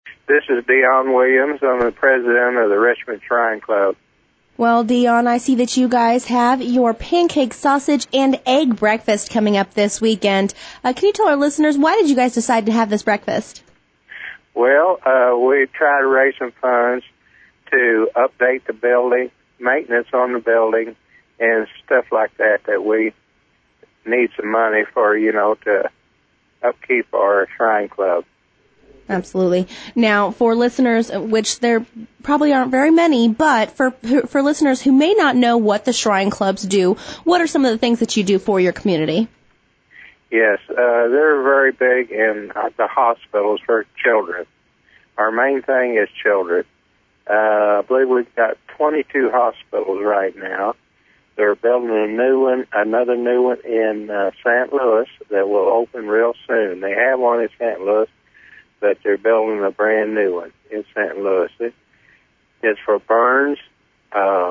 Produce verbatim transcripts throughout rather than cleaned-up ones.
This is Dion Williams. I'm the president of the Richmond Shrine Club. Well, Dion, I see that you guys have your pancake, sausage, and egg breakfast coming up this weekend. Uh, can you tell our listeners, why did you guys decide to have this breakfast? Well, uh, we try to raise some funds to update the building, maintenance on the building, and stuff like that, that we need some money for, you know, to upkeep our Shrine Club. Absolutely. Now, for listeners, which there probably aren't very many, but for for listeners who may not know what the Shrine Clubs do, what are some of the things that you do for your community? Yes, uh, they're very big in uh, the hospitals for children. Our main thing is children. Uh, I believe we've got twenty-two hospitals right now. They're building a new one, another new one in uh, Saint Louis that will open real soon. They have one in Saint Louis, but they're building a brand new one in Saint Louis. It, it's for burns, uh,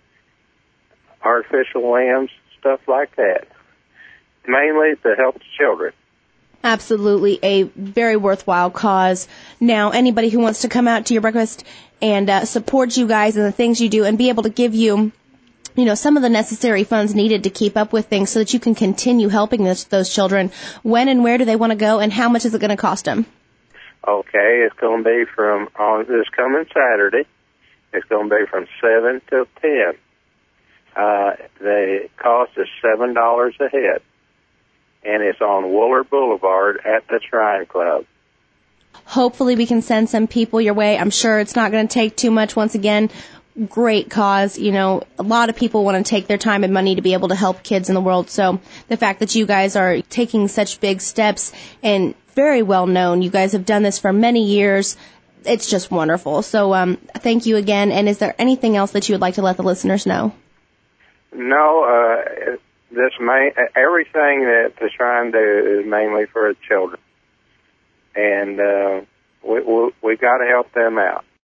artificial limbs, stuff like that. Mainly to help the children. Absolutely, a very worthwhile cause. Now, anybody who wants to come out to your breakfast and uh, support you guys and the things you do and be able to give you, you know, some of the necessary funds needed to keep up with things so that you can continue helping this, those children, when and where do they want to go, and how much is it going to cost them? Okay, it's going to be from on this coming Saturday. It's going to be from seven till ten. Uh, the cost is seven dollars a head, and it's on Wooler Boulevard at the Shrine Club. Hopefully we can send some people your way. I'm sure it's not going to take too much. Once again, great cause. You know, a lot of people want to take their time and money to be able to help kids in the world. So the fact that you guys are taking such big steps and very well known, you guys have done this for many years, it's just wonderful. So um, thank you again. And is there anything else that you would like to let the listeners know? No, uh, this main, everything that the Shrine do is mainly for the children. And uh, we, we, we got to help them out.